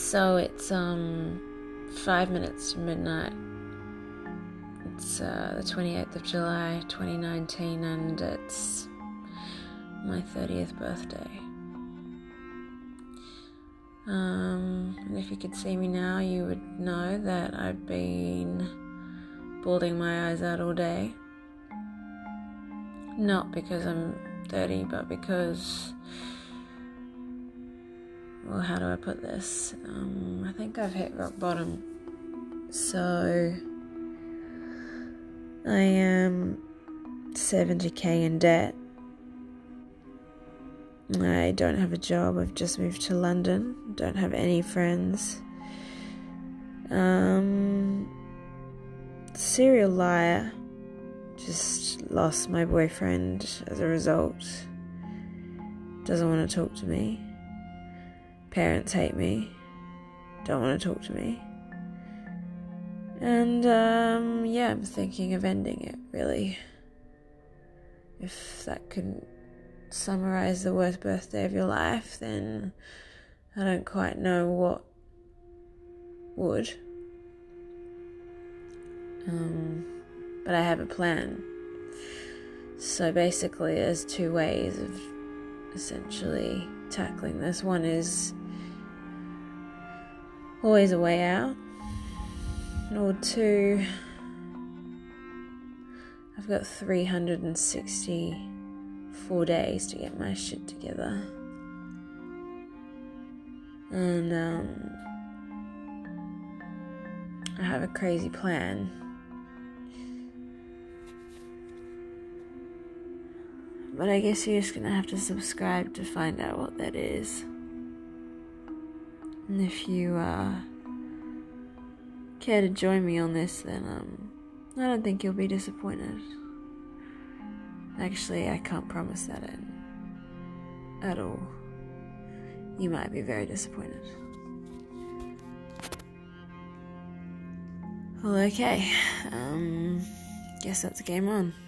So it's 5 minutes to midnight. It's the 28th of July 2019, and it's my 30th birthday. And if you could see me now, you would know that I've been bawling my eyes out all day. Not because I'm 30, but because, well, how do I put this? I think I've hit rock bottom. So I am 70k in debt. I don't have a job. I've just moved to London. Don't have any friends. Serial liar. Just lost my boyfriend as a result. Doesn't want to talk to me. Parents hate me. Don't want to talk to me. And I'm thinking of ending it, really. If that could summarize the worst birthday of your life, then I don't quite know what would. But I have a plan. So basically there's two ways of essentially tackling this. One is always a way out, or two, I've got 364 days to get my shit together. And I have a crazy plan. But I guess you're just gonna have to subscribe to find out what that is. And if you care to join me on this, then I don't think you'll be disappointed. Actually, I can't promise that at all. You might be very disappointed. Well, okay. Guess that's game on.